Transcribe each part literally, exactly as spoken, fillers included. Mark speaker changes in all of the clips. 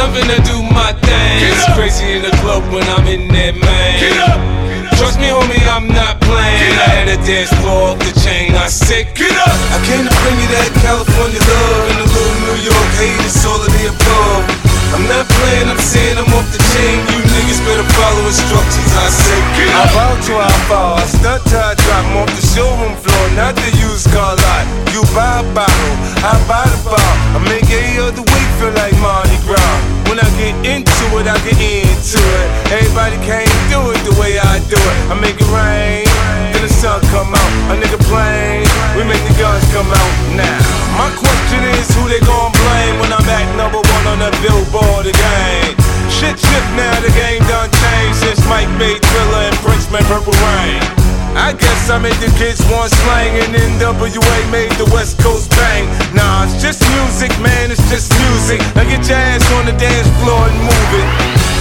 Speaker 1: I'm finna do my thing. It's crazy in the club when I'm in that man.
Speaker 2: Get up.
Speaker 1: Trust me, homie, I'm not playing. I had a dance floor off the chain. I said,
Speaker 2: get up.
Speaker 1: I came to bring you that California love and a little New York hate. It's all of the above. I'm not playing, I'm saying I'm off the chain. You niggas better follow instructions. I said, get up. I bow till I fall. I stunt till I drop. I'm off the showroom floor, not the used car lot. You buy a bottle, I buy the bar. I make every other week feel like Mardi Gras. When I get into it, I get into it. Everybody can't do it the way I do it. I make it rain, then the sun come out. A nigga plain, we make the guns come out now. My question is, who they gon' blame when I'm at number one on the Billboard again? Shit shift now, the game done changed since Mike made Thriller and Prince made Purple Rain. I guess I made the kids want slang and N W A made the West Coast bang. Nah, it's just music, man, it's just music. Now get your ass on the dance floor and move it.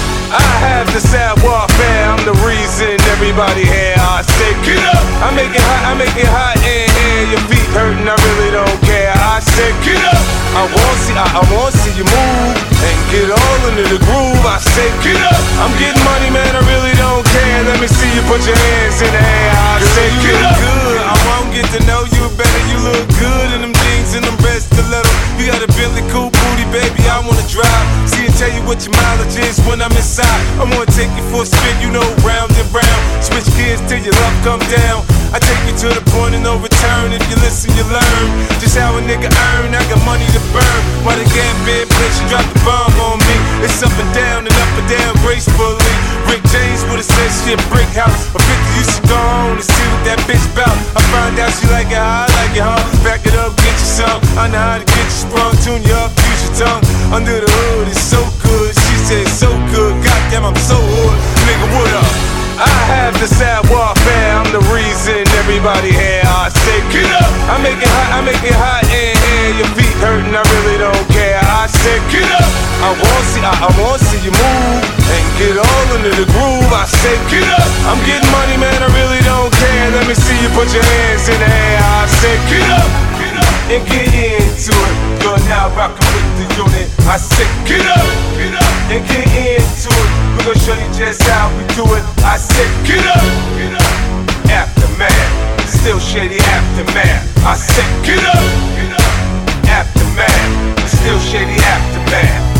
Speaker 1: I have the sad warfare, I'm the reason everybody here. I say get up. I make it hot, I make it hot in here. Your feet hurting, I really don't care. I say get up. I wanna see, I, I wanna see you move and get all into the groove. I say get up. I'm getting money, man, I really don't care. Let me see you put your hands in the air. I say get up. Good. I won't get to know you better. You look good in them jeans and them red stilettos. You got a Bentley cool booty, baby. I wanna drive. See and tell you what your mileage is when I'm inside. I wanna take you for a spin, you know, round and round. Switch gears till your love come down. I take you to the point of no return. If you listen, you learn just how a nigga earn. I got money to burn. While the gap bed bitch, you drop the bomb on me. It's up and down and up and down gracefully. Rick James would've said shit, brick house. But fifty used to go on and see what that bitch bout. I find out she like it how I like it, huh? Back it up, get you some. I know how to get you sprung, tune you up, use your tongue. Under the hood, it's so good. She said so good. Goddamn, I'm so hood. Nigga, what up? I have the sad warfare, I'm the reason everybody here. I say get up. I make it hot, I make it hot in here. Your feet hurting, I really don't care. I say get up. I wanna see, I, I wanna see you move and get all into the groove. I say get up. I'm getting money, man, I really don't care. Let me see you put your hands in the air. I say get up. Get up. And get into it. You're now rockin' with the unit. I say get up. Get up. And get into it. We gon' show you just how we do it. I said, get up, get up. Aftermath, still shady aftermath. I said, get up, get up. Aftermath, still shady aftermath.